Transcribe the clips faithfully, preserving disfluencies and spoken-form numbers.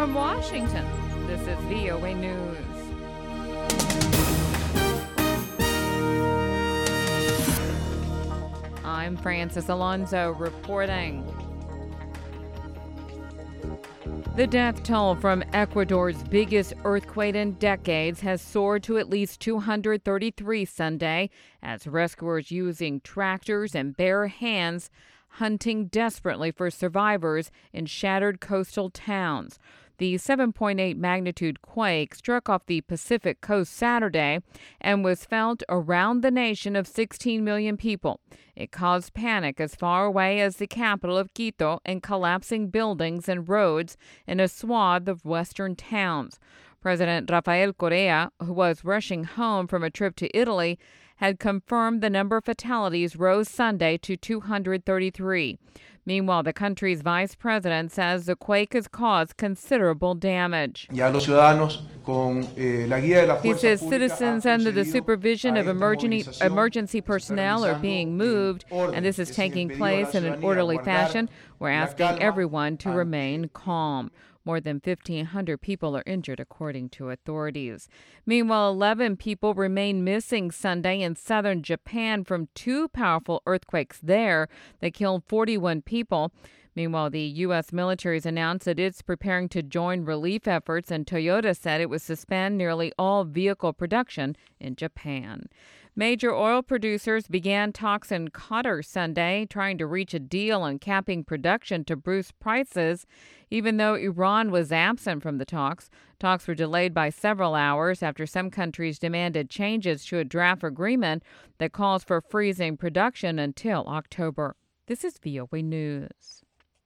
From Washington, this is V O A News. I'm Francis Alonso reporting. The death toll from Ecuador's biggest earthquake in decades has soared to at least two hundred thirty-three Sunday, as rescuers using tractors and bare hands hunting desperately for survivors in shattered coastal towns. The seven point eight magnitude quake struck off the Pacific coast Saturday and was felt around the nation of sixteen million people. It caused panic as far away as the capital of Quito and collapsing buildings and roads in a swath of western towns. President Rafael Correa, who was rushing home from a trip to Italy, had confirmed the number of fatalities rose Sunday to two hundred thirty-three. Meanwhile, the country's vice president says the quake has caused considerable damage. He says citizens under the supervision of emergency, emergency personnel are being moved, and this is taking place in an orderly fashion. We're asking everyone to remain calm. More than fifteen hundred people are injured, according to authorities. Meanwhile, eleven people remain missing Sunday in southern Japan from two powerful earthquakes there that killed forty-one people. Meanwhile, the U S military has announced that it's preparing to join relief efforts, and Toyota said it would suspend nearly all vehicle production in Japan. Major oil producers began talks in Qatar Sunday, trying to reach a deal on capping production to boost prices, even though Iran was absent from the talks. Talks were delayed by several hours after some countries demanded changes to a draft agreement that calls for freezing production until October. This is V O A News.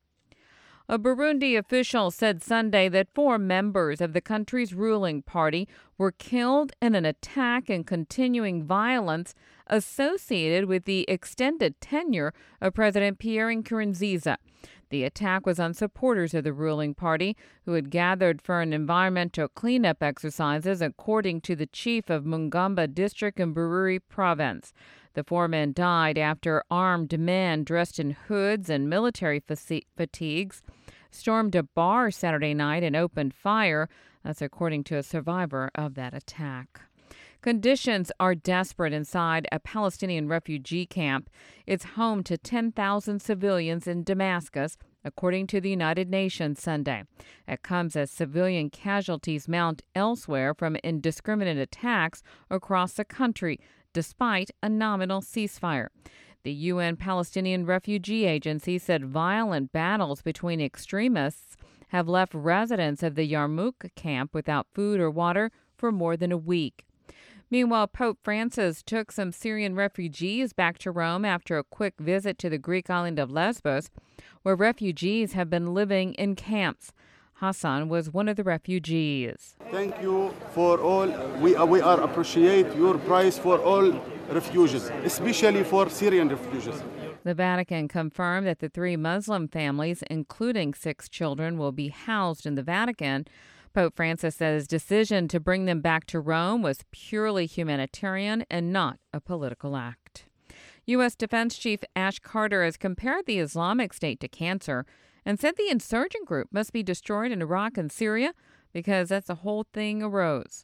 A Burundi official said Sunday that four members of the country's ruling party were killed in an attack and continuing violence associated with the extended tenure of President Pierre Nkurunziza. The attack was on supporters of the ruling party who had gathered for an environmental cleanup exercises, according to the chief of Mungamba district in Bururi province. The four men died after armed men dressed in hoods and military fatigues stormed a bar Saturday night and opened fire. That's according to a survivor of that attack. Conditions are desperate inside a Palestinian refugee camp. It's home to ten thousand civilians in Damascus, according to the United Nations Sunday. It comes as civilian casualties mount elsewhere from indiscriminate attacks across the country, despite a nominal ceasefire. The U N Palestinian Refugee Agency said violent battles between extremists have left residents of the Yarmouk camp without food or water for more than a week. Meanwhile, Pope Francis took some Syrian refugees back to Rome after a quick visit to the Greek island of Lesbos, where refugees have been living in camps. Hassan was one of the refugees. Thank you for all. We are, we are appreciate your price for all refugees, especially for Syrian refugees. The Vatican confirmed that the three Muslim families, including six children, will be housed in the Vatican. Pope Francis said his decision to bring them back to Rome was purely humanitarian and not a political act. U S. Defense Chief Ash Carter has compared the Islamic State to cancer and said the insurgent group must be destroyed in Iraq and Syria because that's the whole thing arose.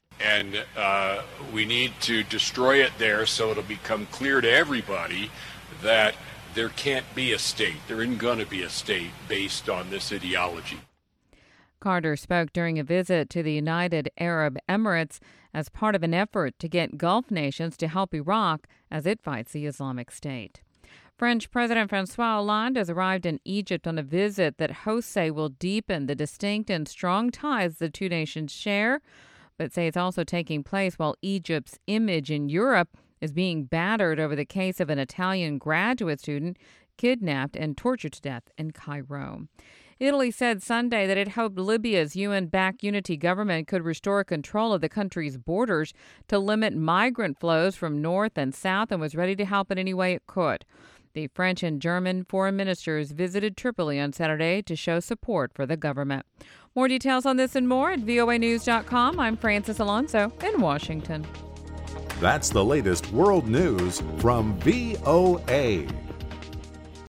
And uh, we need to destroy it there so it'll become clear to everybody that there can't be a state, there isn't going to be a state based on this ideology. Carter spoke during a visit to the United Arab Emirates as part of an effort to get Gulf nations to help Iraq as it fights the Islamic State. French President François Hollande has arrived in Egypt on a visit that hosts say will deepen the distinct and strong ties the two nations share, but say it's also taking place while Egypt's image in Europe is being battered over the case of an Italian graduate student kidnapped and tortured to death in Cairo. Italy said Sunday that it hoped Libya's U N-backed unity government could restore control of the country's borders to limit migrant flows from north and south and was ready to help in any way it could. The French and German foreign ministers visited Tripoli on Saturday to show support for the government. More details on this and more at V O A news dot com. I'm Francis Alonso in Washington. That's the latest world news from V O A.